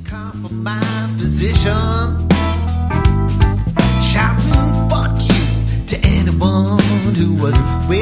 Compromised position, shouting fuck you to anyone who was